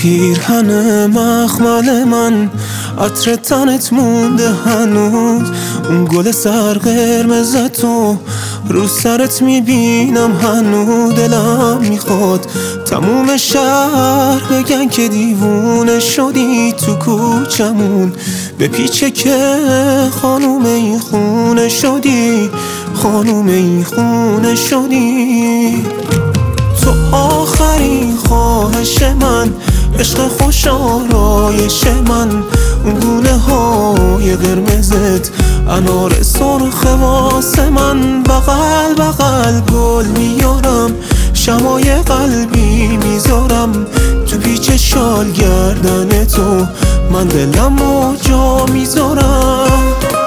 پیرهن مخمل من عطر تنت مونده هنوز، اون گل سر قرمز تو رو سرت میبینم هنوز. دلم میخواد تموم شهر بگن که دیوونه شدی تو کوچمون، به پیچه که خانوم این خونه شدی، خانوم این خونه شدی. تو آخرین خواهش من، عشق خوش آرایش من، اون گونه های قرمزت انار سرخ واسه من. بغل بغل گل میارم، شمای قلبی میذارم تو پیچ شال گردن تو، من دلمو جا میذارم.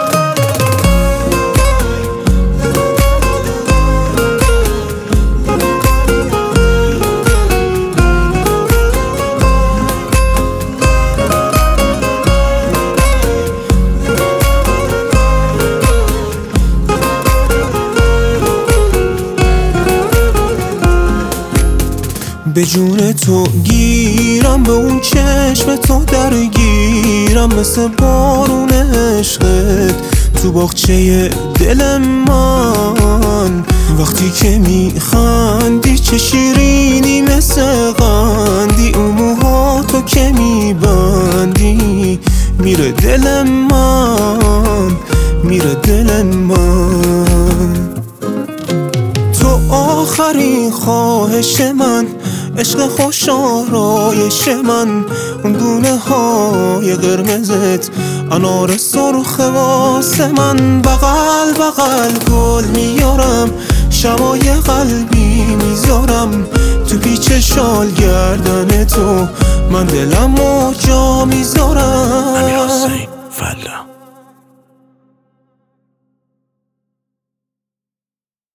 به جون تو گیرم، به اون چشم تو درگیرم، مثل بارون عشقت تو باغچه دل من. وقتی که میخندی چه شیرینی مثل قندی، اون موها تو که میبندی میره دل من، میره دل من. تو آخرین خواهش من، عشق خوش آرایش من، اون گونه های قرمزت انار سرخ واسه من. بغل بغل گل میارم، شمای قلبی میذارم تو پیچ شال گردن تو، من دلمو جا میذارم.